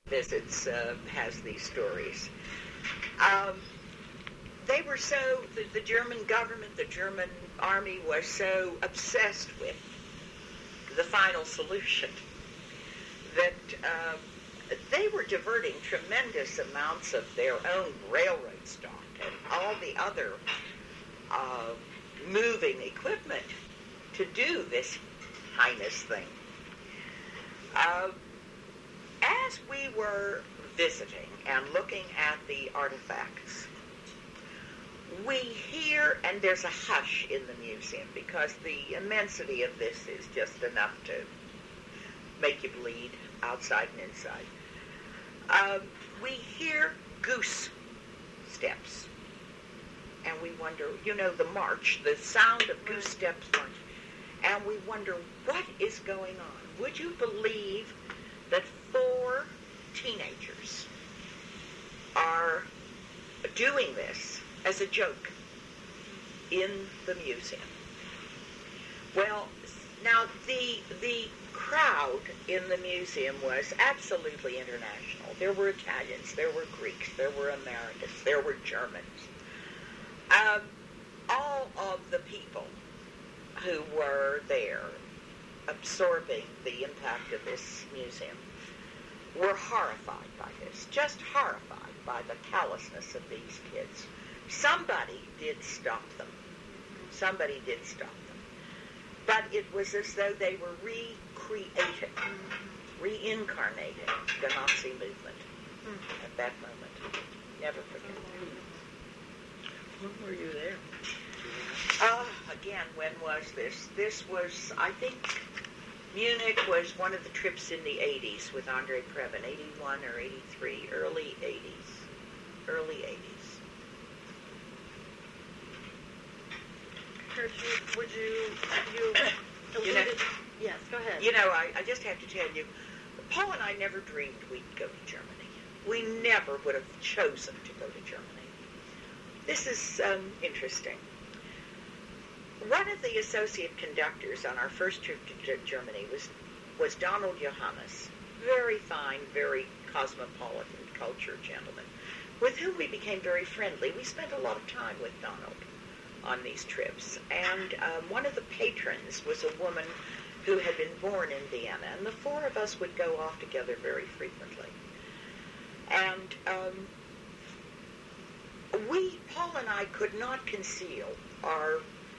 visits has these stories. They were so, the German government, the German army was so obsessed with the final solution that they were diverting tremendous amounts of their own railroad stock and all the other moving equipment to do this heinous thing. As we were visiting and looking at the artifacts, we hear, and there's a hush in the museum because the immensity of this is just enough to make you bleed outside and inside. We hear goose steps, and we wonder, the march, the sound of goose steps march, and we wonder what is going on. Would you believe that 4 teenagers are doing this as a joke in the museum? Well, now the crowd in the museum was absolutely international. There were Italians, there were Greeks, there were Americans, there were Germans. All of the people who were there absorbing the impact of this museum were horrified by this, just horrified by the callousness of these kids. Somebody did stop them. Somebody did stop them. But it was as though they were recreated, reincarnated the Nazi movement at that moment. Never forget. When were you there? Again, when was this? This was, I think, Munich was one of the trips in the 80s with Andre Previn, 81 or 83, early 80s. Early 80s. Would you alluded, yes, go ahead. I just have to tell you, Paul and I never dreamed we'd go to Germany. We never would have chosen to go to Germany. This is interesting. One of the associate conductors on our first trip to Germany was Donald Johannes, very fine, very cosmopolitan, cultured gentleman, with whom we became very friendly. We spent a lot of time with Donald on these trips, and one of the patrons was a woman who had been born in Vienna, and the 4 of us would go off together very frequently. And Paul and I could not conceal our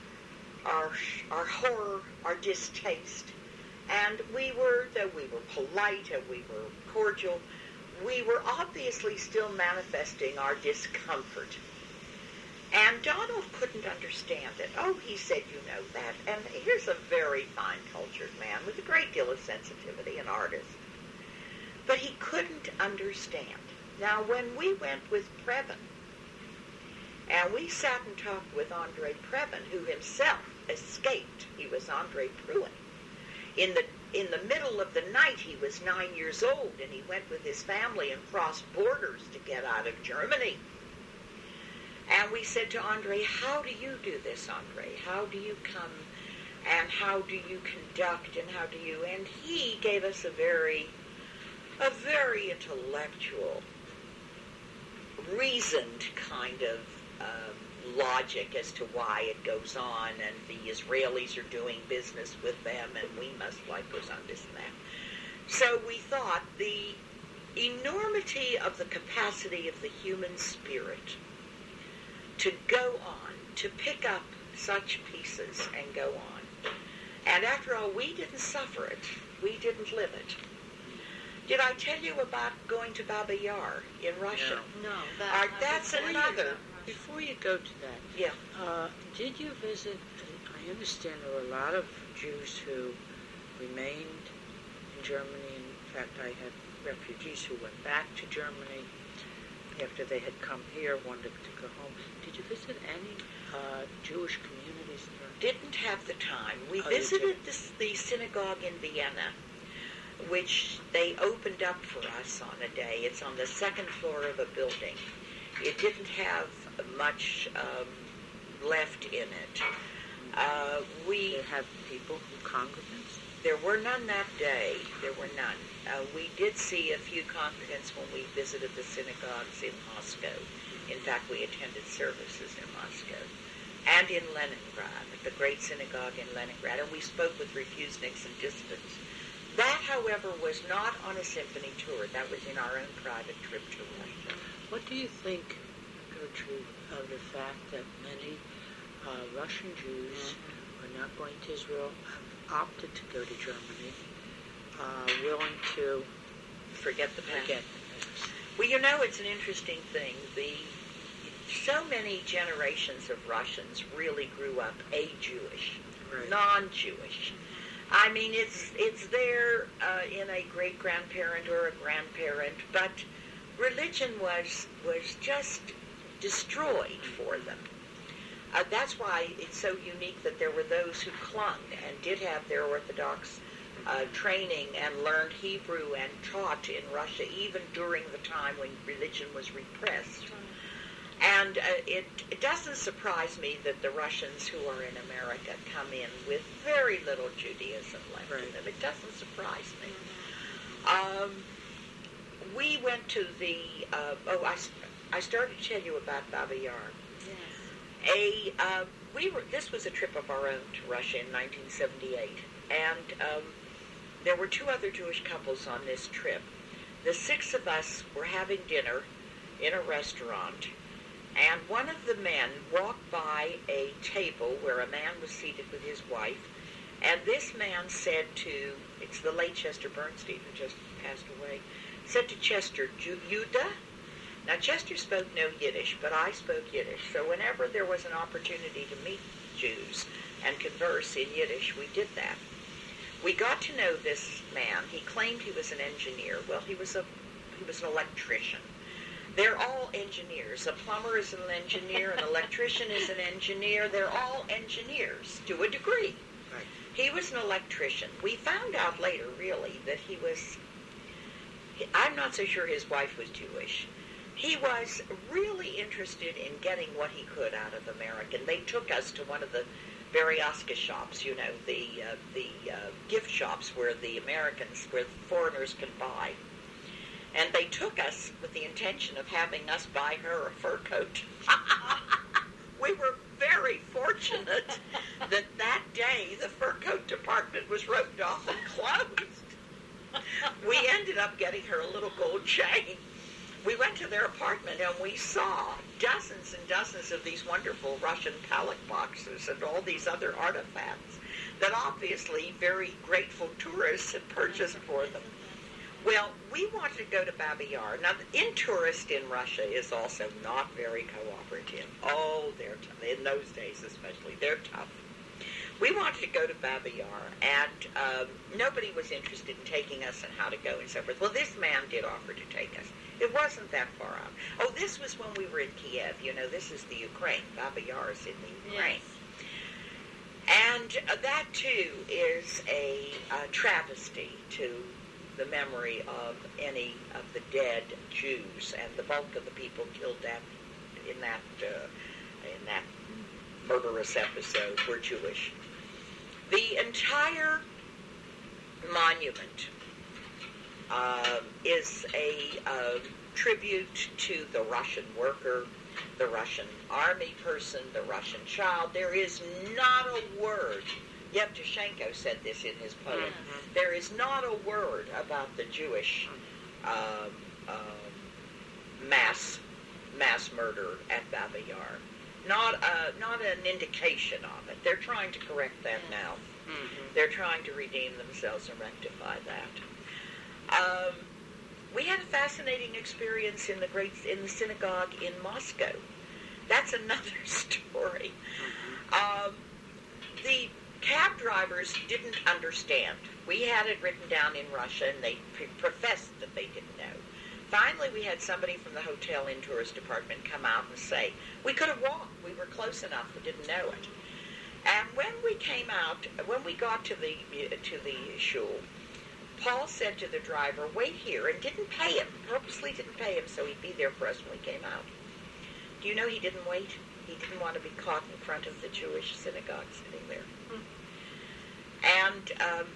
horror, our distaste. And though we were polite and we were cordial, we were obviously still manifesting our discomfort. And Donald couldn't understand it. Oh, he said, that. And here's a very fine, cultured man with a great deal of sensitivity, an artist. But he couldn't understand. Now, when we went with Previn, and we sat and talked with Andre Previn, who himself escaped. He was Andre Pruin. In the middle of the night, he was 9 years old, and he went with his family and crossed borders to get out of Germany. And we said to Andre, how do you do this, Andre? How do you come, and how do you conduct, and how do you... And he gave us a very intellectual, reasoned kind of logic as to why it goes on, and the Israelis are doing business with them, and we must goes on this and that. So we thought the enormity of the capacity of the human spirit to go on, to pick up such pieces and go on. And after all, we didn't suffer it. We didn't live it. Did I tell you about going to Baba Yar in Russia? No. That's another. Before you go to that, yeah. Did you visit, I understand there were a lot of Jews who remained in Germany. In fact, I had refugees who went back to Germany after they had come here, wanted to go home. Did you visit any Jewish communities there? Didn't have the time. We visited the synagogue in Vienna, which they opened up for us on a day. It's on the 2nd floor of a building. It didn't have much left in it. They have people, congregants? There were none that day. There were none. We did see a few congregants when we visited the synagogues in Moscow. In fact, we attended services in Moscow. And in Leningrad, the great synagogue in Leningrad. And we spoke with refuseniks and dissidents. That, however, was not on a symphony tour. That was in our own private trip to Russia. What do you think, Gertrude, of the fact that many Russian Jews who are not going to Israel have opted to go to Germany, willing to Forget the past. forget the past? Well, you know, it's an interesting thing. So many generations of Russians really grew up a-Jewish, Right. non-Jewish. I mean, it's there in a great-grandparent or a grandparent, but religion was just destroyed for them. That's why it's so unique that there were those who clung and did have their Orthodox training and learned Hebrew and taught in Russia, even during the time when religion was repressed. And it doesn't surprise me that the Russians who are in America come in with very little Judaism left in them. It doesn't surprise me. We went to the, I started to tell you about Babi Yar. Yes. This was a trip of our own to Russia in 1978, and there were two other Jewish couples on this trip. The six of us were having dinner in a restaurant, and one of the men walked by a table where a man was seated with his wife, and this man said to, it's the late Chester Bernstein who just passed away, said to Chester, Judah? Now, Chester spoke no Yiddish, but I spoke Yiddish, so whenever there was an opportunity to meet Jews and converse in Yiddish, we did that. We got to know this man. He claimed he was an engineer. Well, he was an electrician. They're all engineers. A plumber is an engineer, an electrician is an engineer. They're all engineers to a degree. Right. He was an electrician. We found out later, really, that I'm not so sure his wife was Jewish. He was really interested in getting what he could out of America. They took us to one of the Berezka shops, you know, the gift shops where where foreigners can buy. And they took us with the intention of having us buy her a fur coat. We were very fortunate that day the fur coat department was roped off and closed. We ended up getting her a little gold chain. We went to their apartment and we saw dozens and dozens of these wonderful Russian pallet boxes and all these other artifacts that obviously very grateful tourists had purchased for them. Well, we wanted to go to Babi Yar. Now, tourist in Russia is also not very cooperative. Oh, they're tough. In those days especially, they're tough. We wanted to go to Babi Yar, and nobody was interested in taking us and how to go and so forth. Well, this man did offer to take us. It wasn't that far out. Oh, this was when we were in Kiev. You know, this is the Ukraine. Babi Yar is in the Ukraine. Yes. And that, too, is a travesty to the memory of any of the dead Jews, and the bulk of the people killed in that murderous episode were Jewish. The entire monument is a tribute to the Russian worker, the Russian army person, the Russian child. There is not a word. Yevtushenko said this in his poem. Mm-hmm. There is not a word about the Jewish mass murder at Babi Yar. Not an indication of it. They're trying to correct that now. Mm-hmm. They're trying to redeem themselves and rectify that. We had a fascinating experience in the synagogue in Moscow. That's another story. The cab drivers didn't understand. We had it written down in Russia, and they professed that they didn't know. Finally, we had somebody from the hotel and tourist department come out and say, we could have walked. We were close enough. We didn't know it. And when we came out, when we got to the shul, Paul said to the driver, wait here, and didn't pay him. Purposely didn't pay him so he'd be there for us when we came out. Do you know he didn't wait? He didn't want to be caught in front of the Jewish synagogue sitting there. And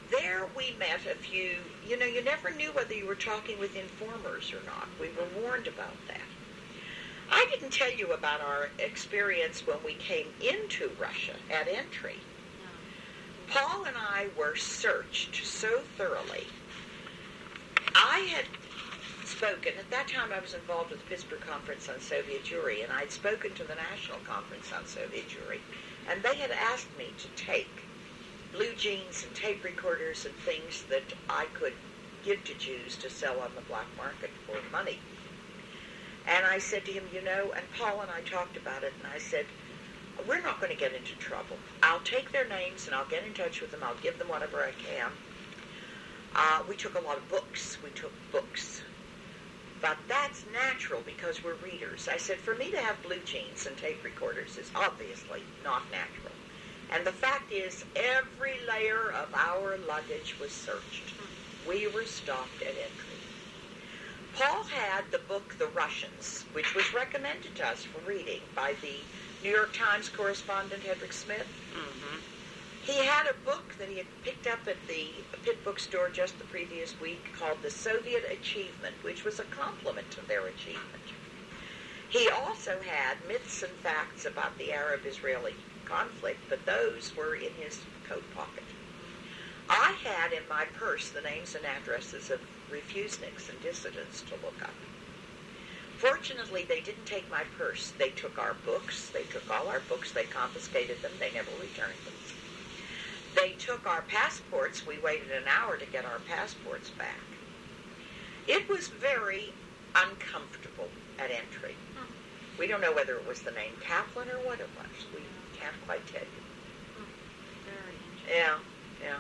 there we met a few, you never knew whether you were talking with informers or not. We were warned about that. I didn't tell you about our experience when we came into Russia at entry. Paul and I were searched so thoroughly. I had spoken, at that time I was involved with the Pittsburgh Conference on Soviet Jewry, and I'd spoken to the National Conference on Soviet Jewry, and they had asked me to take blue jeans and tape recorders and things that I could give to Jews to sell on the black market for money. And I said to him, and Paul and I talked about it, and I said, we're not going to get into trouble. I'll take their names and I'll get in touch with them. I'll give them whatever I can. We took a lot of books. We took books. But that's natural because we're readers. I said, for me to have blue jeans and tape recorders is obviously not natural. And the fact is, every layer of our luggage was searched. We were stopped at entry. Paul had the book The Russians, which was recommended to us for reading by the New York Times correspondent Hedrick Smith. Mm-hmm. He had a book that he had picked up at the Pitt bookstore just the previous week called The Soviet Achievement, which was a compliment to their achievement. He also had myths and facts about the Arab-Israeli conflict, but those were in his coat pocket. I had in my purse the names and addresses of refuseniks and dissidents to look up. Fortunately, they didn't take my purse. They took our books. They took all our books. They confiscated them. They never returned them. They took our passports. We waited an hour to get our passports back. It was very uncomfortable at entry. We don't know whether it was the name Kaplan or what it was. We can't quite tell you. Very interesting. Yeah.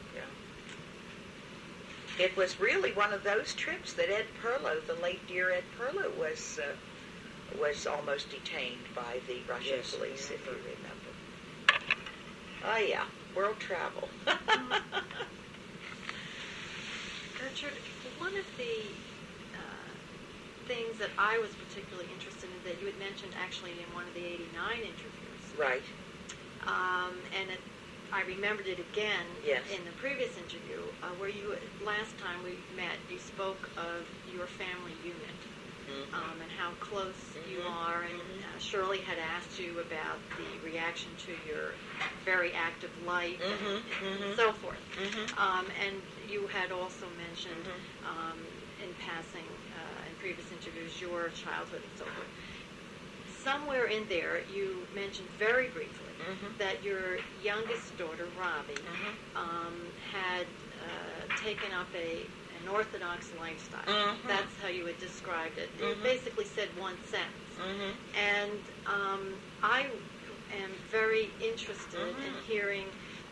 It was really one of those trips that Ed Perlow, the late dear Ed Perlow, was almost detained by the Russian police, if you remember. Oh, yeah. World travel. Gertrude, one of the things that I was particularly interested in that you had mentioned actually in one of the 89 interviews. Right. I remembered it again yes. in the previous interview where last time we met, you spoke of your family unit. And how close you are, and Shirley had asked you about the reaction to your very active life and so forth. And you had also mentioned in passing in previous interviews your childhood and so forth. Somewhere in there you mentioned very briefly that your youngest daughter, Robbie, had taken up an Orthodox lifestyle. That's how you had described it. You basically said one sentence. And I am very interested in hearing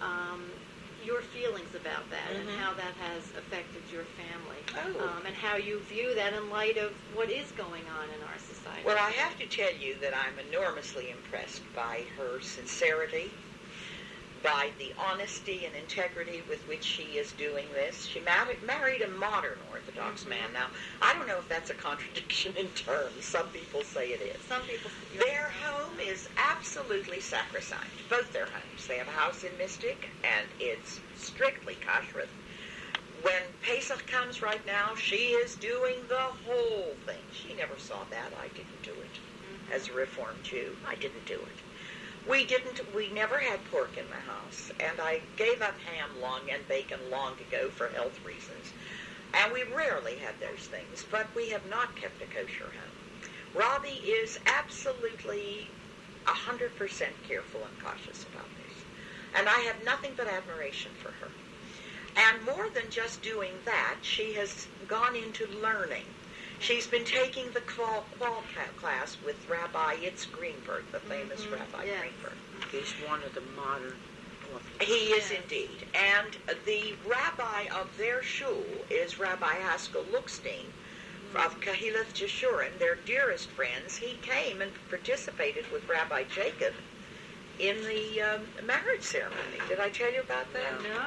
your feelings about that and how that has affected your family and how you view that in light of what is going on in our society. Well, I have to tell you that I'm enormously impressed by her sincerity, by the honesty and integrity with which she is doing this. She married a modern Orthodox man. Now, I don't know if that's a contradiction in terms. Some people say it is. Some people. Their home is absolutely sacrosanct. Both their homes. They have a house in Mystic, and it's strictly kashrut. When Pesach comes right now, she is doing the whole thing. She never saw that. I didn't do it. As a Reformed Jew, I didn't do it. We never had pork in the house, and I gave up ham and bacon long ago for health reasons. And we rarely had those things, but we have not kept a kosher home. Robbie is absolutely 100% careful and cautious about this. And I have nothing but admiration for her. And more than just doing that, she has gone into learning. She's been taking the Qual class with Rabbi Yitz Greenberg, the famous Rabbi Greenberg. He's one of the modern Orthodox. He is indeed. And the rabbi of their shul is Rabbi Haskell Lookstein of Kahilath Jeshurim, their dearest friends. He came and participated with Rabbi Jacob in the marriage ceremony. Did I tell you about that? No.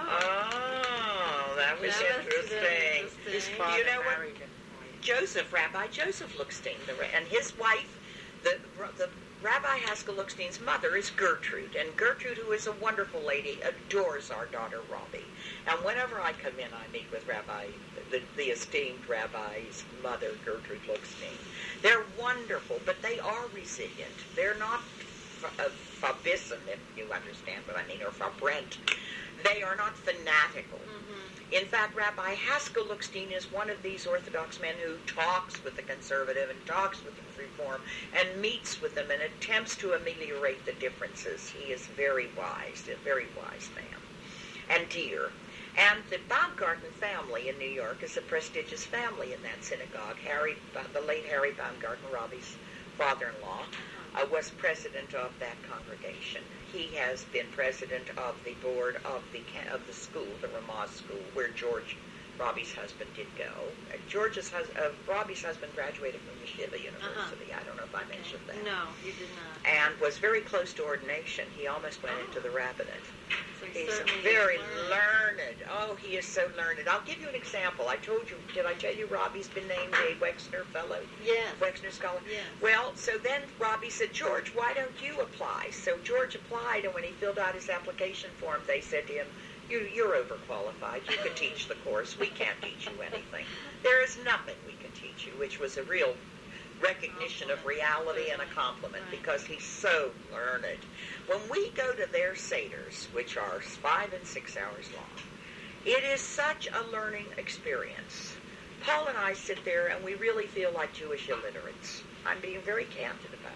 Oh, that was interesting. His father You know what? married him. Rabbi Joseph Lookstein, and his wife, the Rabbi Haskell Lookstein's mother is Gertrude, and Gertrude, who is a wonderful lady, adores our daughter Robbie. And whenever I come in, I meet with the esteemed Rabbi's mother, Gertrude Lookstein. They're wonderful, but they are resilient. They're not fabissen, if you understand what I mean, or fabrent. They are not fanatical. In fact, Rabbi Haskell Lookstein is one of these Orthodox men who talks with the conservative and talks with the reform and meets with them and attempts to ameliorate the differences. He is very wise, a very wise man, and dear. And the Baumgarten family in New York is a prestigious family in that synagogue. The late Harry Baumgarten, Robbie's father-in-law, was president of that congregation. He has been president of the board of the school, the Ramah School, where George, Robbie's husband, did go. Robbie's husband graduated from Yeshiva University. I don't know if I mentioned that. No, you did not. And was very close to ordination. He almost went into the rabbinate. So He's very learned. Oh, he is so learned. I'll give you an example. Did I tell you Robbie's been named a Wexner Fellow? Yes. Wexner Scholar? Yes. Well, so then Robbie said, George, why don't you apply? So George applied, and when he filled out his application form, they said to him, you're overqualified. You can teach the course. We can't teach you anything. There is nothing we can teach you, which was a real recognition of reality and a compliment, because he's so learned. When we go to their seders, which are 5 and 6 hours long, it is such a learning experience. Paul and I sit there and we really feel like Jewish illiterates. I'm being very candid about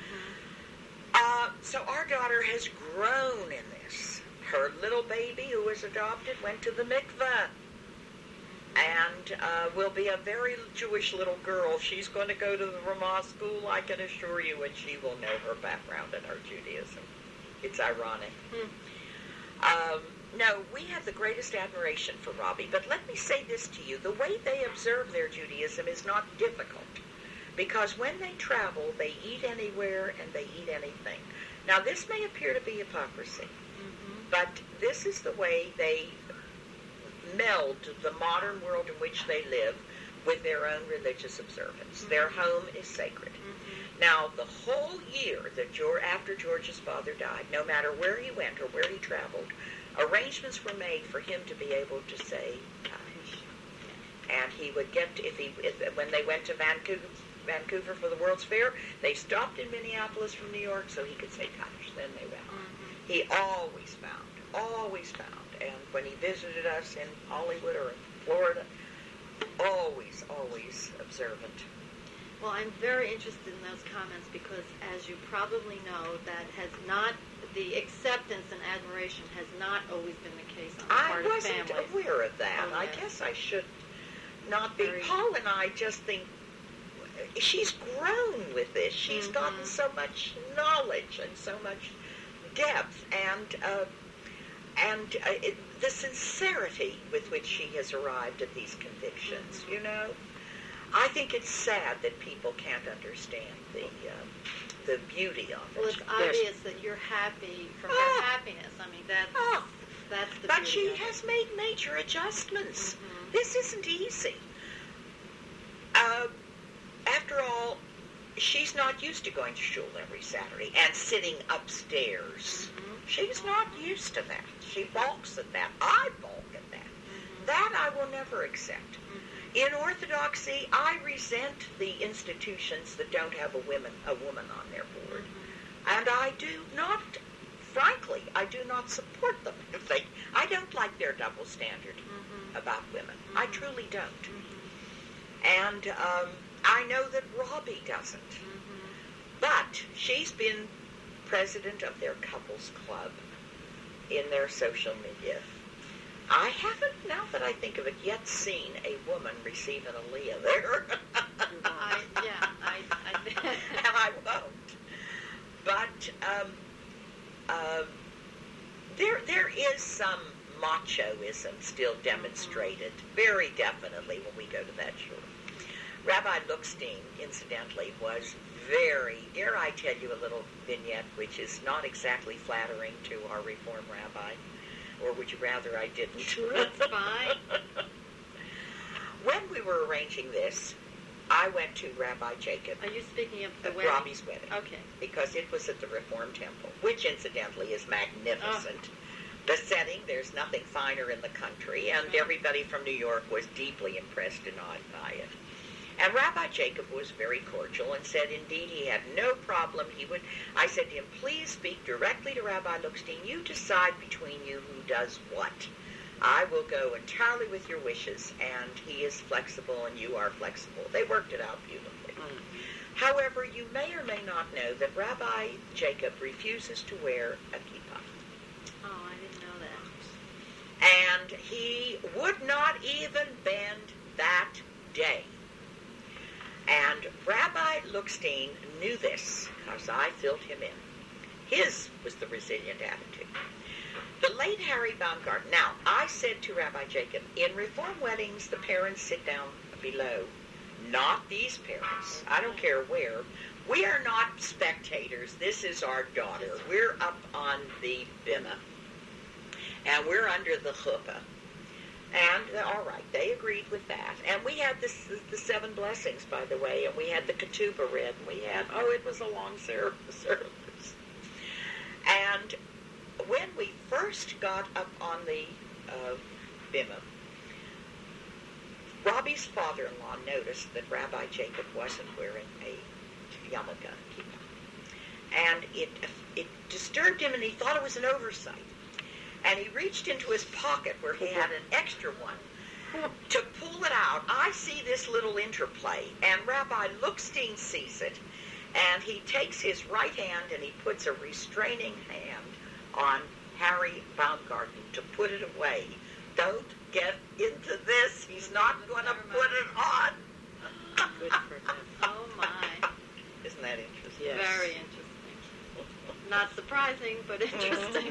it. So our daughter has grown in this. Her little baby, who was adopted, went to the mikveh and will be a very Jewish little girl. She's going to go to the Ramah School, I can assure you, and she will know her background and her Judaism. It's ironic. No, we have the greatest admiration for Robbie, but let me say this to you. The way they observe their Judaism is not difficult, because when they travel, they eat anywhere and they eat anything. Now, this may appear to be hypocrisy, but this is the way they meld the modern world in which they live with their own religious observance. Their home is sacred. Now, the whole year after George's father died, no matter where he went or where he traveled, arrangements were made for him to be able to say Kaddish. And he would get, when they went to Vancouver for the World's Fair, they stopped in Minneapolis from New York so he could say Kaddish. Then they went on. He always found, and when he visited us in Hollywood or in Florida, always observant. Well, I'm very interested in those comments because, as you probably know, the acceptance and admiration has not always been the case on the part of families. I wasn't aware of that. Oh, yes. I guess I should not be. Paul and I just think she's grown with this. She's gotten so much knowledge and so much depth, and the sincerity with which she has arrived at these convictions, you know. I think it's sad that people can't understand the beauty of it. Well, it's obvious that you're happy from her happiness. I mean, that's the beauty. But she has made major adjustments. This isn't easy. After all, she's not used to going to shul every Saturday and sitting upstairs. She's not used to that. She balks at that. I balk at that. That I will never accept. In Orthodoxy, I resent the institutions that don't have a woman on their board. And I do not, frankly, I do not support them. I don't like their double standard about women. I truly don't. And I know that Robbie doesn't. But she's been president of their couples club in their social media. I haven't, now that I think of it, yet seen a woman receive an aliyah there. And I won't. But there is some machoism still demonstrated, very definitely, when we go to that shul. Rabbi Lookstein, incidentally, was very, dare I tell you a little vignette which is not exactly flattering to our Reform rabbi, or would you rather I didn't? That's fine. When we were arranging this, I I went to Rabbi Jacob. Are you speaking of the Of wedding? Robbie's wedding. Okay. Because it was at the Reform Temple, which incidentally is magnificent. The setting, there's nothing finer in the country, and everybody from New York was deeply impressed and awed by it. And Rabbi Jacob was very cordial and said indeed he had no problem. I said to him, please speak directly to Rabbi Lookstein. You decide between you who does what. I will go entirely with your wishes, and he is flexible and you are flexible. They worked it out beautifully. However, you may or may not know that Rabbi Jacob refuses to wear a kippah. Oh, I didn't know that. And he would not even bend that day. And Rabbi Lookstein knew this because I filled him in. His was the resilient attitude. The late Harry Baumgarten. Now, I said to Rabbi Jacob, in Reform weddings, the parents sit down below. Not these parents. I don't care where. We are not spectators. This is our daughter. We're up on the bimah. And we're under the chuppah. And, all right, they agreed with that. And we had the 7 blessings, by the way, and we had the ketubah read, and we had, it was a long service. And when we first got up on the bimah, Robbie's father-in-law noticed that Rabbi Jacob wasn't wearing a yarmulke kippah. And it disturbed him, and he thought it was an oversight. And he reached into his pocket where he had an extra one to pull it out. I see this little interplay, and Rabbi Lookstein sees it, and he takes his right hand and he puts a restraining hand on Harry Baumgarten to put it away. Don't get into this. He's not going to put it on. Good for him. Oh, my. Isn't that interesting? Yes. Very interesting. Not surprising, but interesting.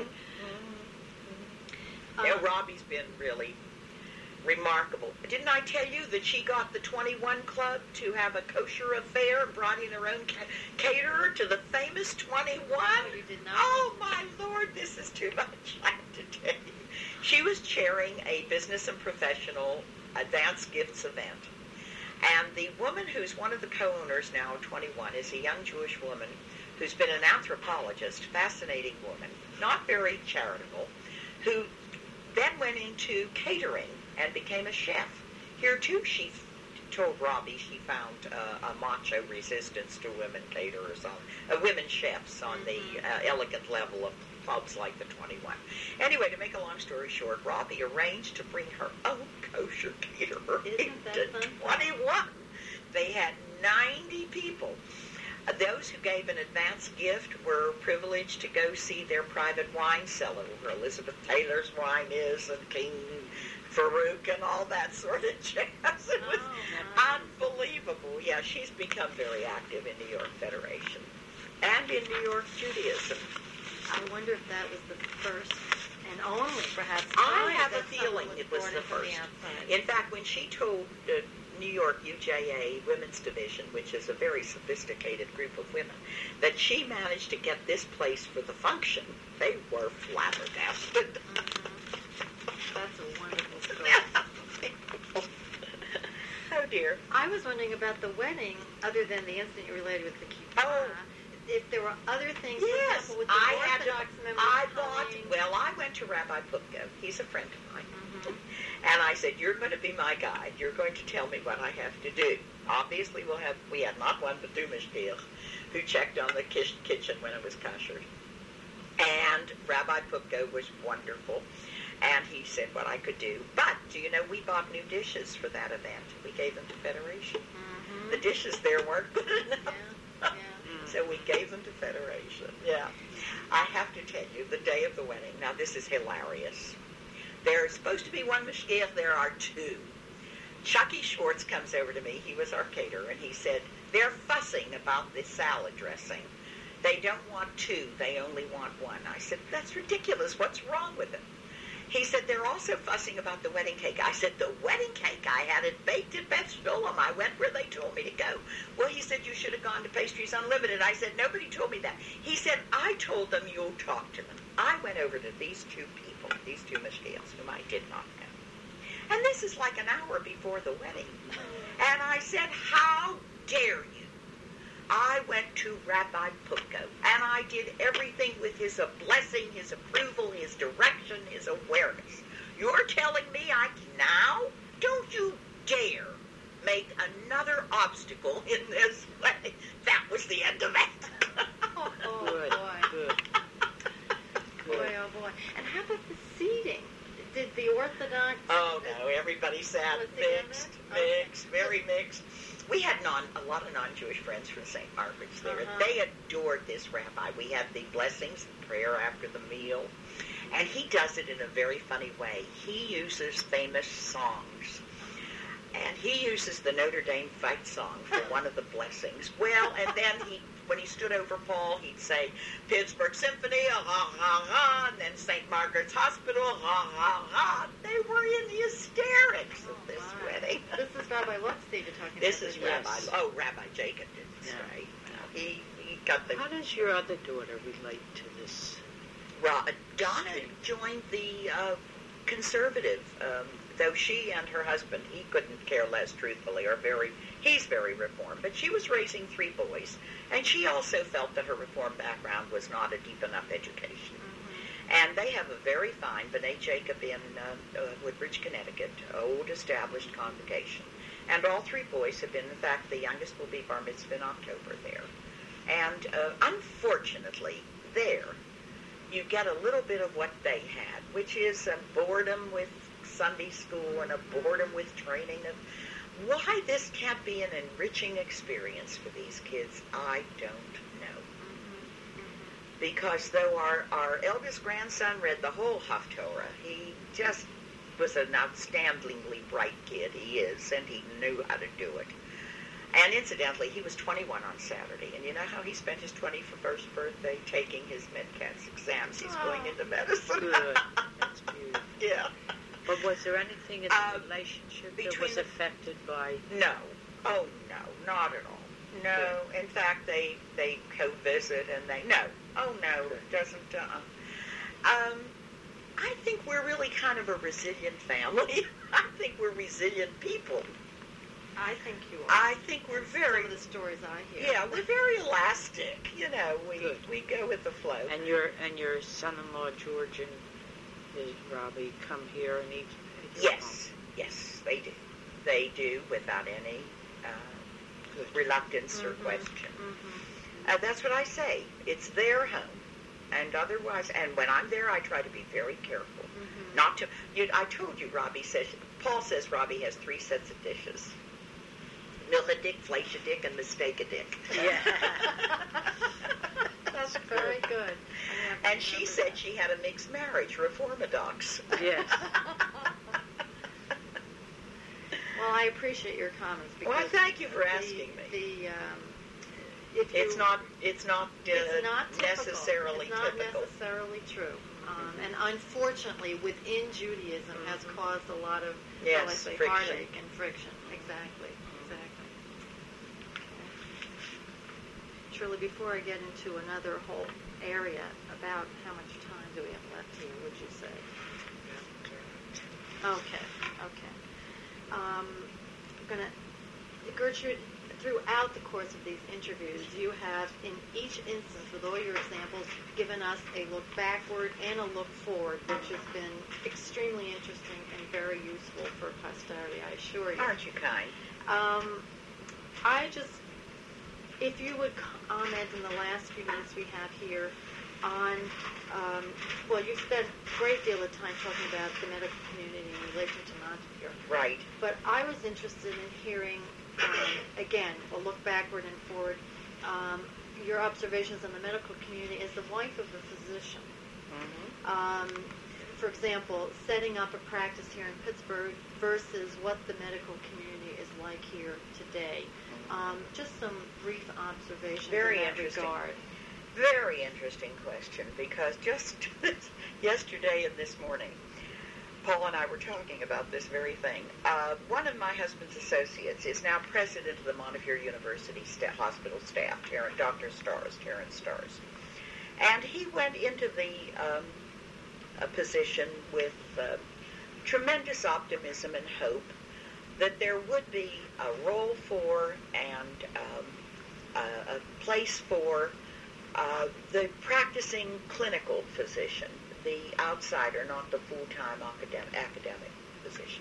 Robbie's been really remarkable. Didn't I tell you that she got the 21 Club to have a kosher affair and brought in her own caterer to the famous 21? You did not. Oh, my Lord, this is too much. I have to tell you. She was chairing a business and professional advanced gifts event. And the woman who's one of the co-owners now of 21 is a young Jewish woman who's been an anthropologist, fascinating woman, not very charitable, who then went into catering and became a chef. Here, too, she told Robbie she found a macho resistance to women caterers, women chefs on the elegant level of clubs like the 21. Anyway, to make a long story short, Robbie arranged to bring her own kosher caterer into 21. They had 90 people. Those who gave an advance gift were privileged to go see their private wine cellar, where Elizabeth Taylor's wine is, and King Farouk and all that sort of jazz. It was unbelievable. Yeah, she's become very active in New York Federation and in New York Judaism. I wonder if that was the first and only, perhaps. I have that a feeling someone it was brought the in from first. outside. In fact, when she told New York UJA Women's Division, which is a very sophisticated group of women, that she managed to get this place for the function, they were flabbergasted. That's a wonderful story. Oh, dear. I was wondering about the wedding, other than the incident you related with the kippah. If there were other things, for Yes, example, with the I Orthodox members I went to Rabbi Pupko. He's a friend of mine. And I said, you're going to be my guide. You're going to tell me what I have to do. Obviously, we had not one but two mashgiach who checked on the kitchen when it was kasher. And Rabbi Pupko was wonderful. And he said what I could do. But, do you know, we bought new dishes for that event. We gave them to Federation. The dishes there weren't good enough. So we gave them to Federation. Yeah. I have to tell you, the day of the wedding, now this is hilarious. There's supposed to be one mashgiach, there are two. Chucky Schwartz comes over to me, he was our caterer, and he said, they're fussing about the salad dressing. They don't want two, they only want one. I said, that's ridiculous, what's wrong with it? He said, they're also fussing about the wedding cake. I said, the wedding cake, I had it baked at Beth Sholem. I went where they told me to go. Well, he said, you should have gone to Pastries Unlimited. I said, nobody told me that. He said, I told them you'll talk to them. I went over to these two people, these two mashgiachs, whom I did not know. And this is like an hour before the wedding. And I said, how dare you? I went to Rabbi Pupko, and I did everything with his blessing, his approval, his direction, his awareness. You're telling me now? Don't you dare make another obstacle in this way. That was the end of it. Oh, Good, boy. good. Boy, oh, boy. And how about the seating? Did the Orthodox... Oh, no, everybody sat Was together? mixed, Okay. very mixed. We had a lot of non-Jewish friends from St. Margaret's there. Uh-huh. They adored this rabbi. We had the blessings and prayer after the meal. And he does it in a very funny way. He uses famous songs. And he uses the Notre Dame fight song for one of the blessings. Well, and then when he stood over Paul, he'd say, Pittsburgh Symphony, ha, ha, ha, and then St. Margaret's Hospital, ha, ha, ha. They were in hysterics at this wedding. This is Rabbi Lutstein you're talking This about. is Yes. Rabbi Jacob did this, Yeah. right? He got the... How does your other daughter relate to this? Donna joined the conservative, though she and her husband, he couldn't care less, truthfully, he's very reformed, but she was raising 3 boys, and she also felt that her reformed background was not a deep enough education. And they have a very fine B'nai Jacob in Woodbridge, Connecticut, old established congregation. And all 3 boys have been, in fact, the youngest will be bar mitzvah in October there. And unfortunately, there, you get a little bit of what they had, which is a boredom with Sunday school and a boredom with training. And why this can't be an enriching experience for these kids, I don't know. Because though our eldest grandson read the whole Haftorah, he just was an outstandingly bright kid. He is, and he knew how to do it. And incidentally, he was 21 on Saturday, and you know how he spent his 21st birthday taking his MedCats exams. He's going into medicine. Good. That's beautiful. Yeah. But was there anything in the relationship that between was the- affected by... No. Oh, no. Not at all. No. In fact, they co-visit, and they... No. Oh, no. It doesn't... I think we're really kind of a resilient family. I think we're resilient people. I think you are. I think we're very... Some of the stories I hear. Yeah, we're very elastic. You know, Good. we go with the flow. And your son-in-law, George, and his Robbie come here and eat at your home? Yes, they do. They do without any reluctance or question. That's what I say. It's their home. And otherwise, and when I'm there, I try to be very careful. Not to... I told you, Paul says Robbie has 3 sets of dishes. Milk-a-dick, flesh-a-dick, and mistake-a-dick. Yeah. That's very good. And she said she had a mixed marriage, reformadox. Yes. Well, I appreciate your comments. Because Well, thank you for asking me. It's not necessarily It's not typical. necessarily true. And unfortunately, within Judaism, has caused a lot of, Yes, shall I say, friction. heartache and friction. Exactly. Shirley, before I get into another whole area, about how much time do we have left here, would you say? Okay. I'm going to... Gertrude, throughout the course of these interviews, you have, in each instance, with all your examples, given us a look backward and a look forward, which has been extremely interesting and very useful for posterity, I assure you. Aren't you kind? If you would comment in the last few minutes we have here on, you spent a great deal of time talking about the medical community in relation to Montefiore. Right. But I was interested in hearing, again, a look backward and forward, your observations in the medical community as the wife of a physician. For example, setting up a practice here in Pittsburgh versus what the medical community is like here today. Just some brief observations Very in that interesting. regard. Very interesting question, because just yesterday and this morning, Paul and I were talking about this very thing. One of my husband's associates is now president of the Montefiore University hospital staff, Dr. Terrence Stars. And he went into the position with tremendous optimism and hope that there would be a role for and a place for the practicing clinical physician, the outsider, not the full-time academic physician.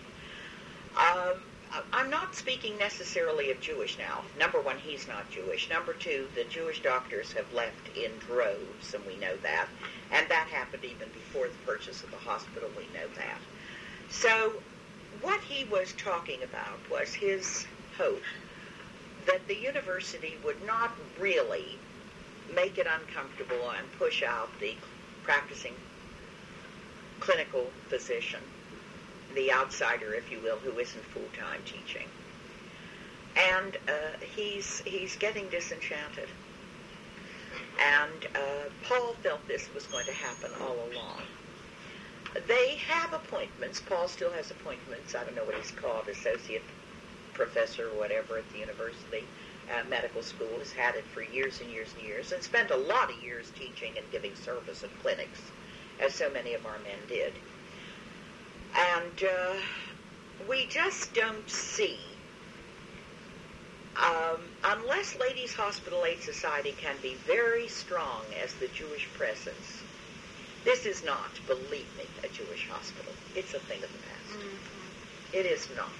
I'm not speaking necessarily of Jewish now. Number one, he's not Jewish. Number two, the Jewish doctors have left in droves, and we know that. And that happened even before the purchase of the hospital, we know that. So what he was talking about was his hope that the university would not really make it uncomfortable and push out the practicing clinical physician, the outsider, if you will, who isn't full-time teaching. And he's getting disenchanted. And Paul felt this was going to happen all along. They have appointments. Paul still has appointments. I don't know what he's called, associate professor or whatever at the university. Medical school has had it for years and years and years, and spent a lot of years teaching and giving service in clinics, as so many of our men did. And we just don't see, unless Ladies Hospital Aid Society can be very strong as the Jewish presence, this is not, believe me, a Jewish hospital. It's a thing of the past. Mm-hmm. It is not.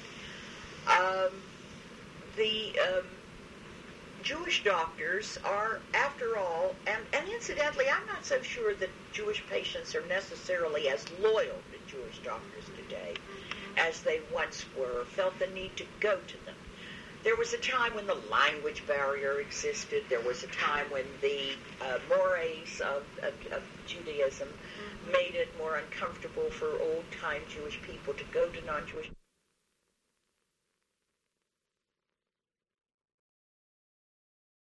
The Jewish doctors are, after all, and incidentally, I'm not so sure that Jewish patients are necessarily as loyal to Jewish doctors today as they once were, felt the need to go to them. There was a time when the language barrier existed. There was a time when the mores of Judaism made it more uncomfortable for old-time Jewish people to go to non-Jewish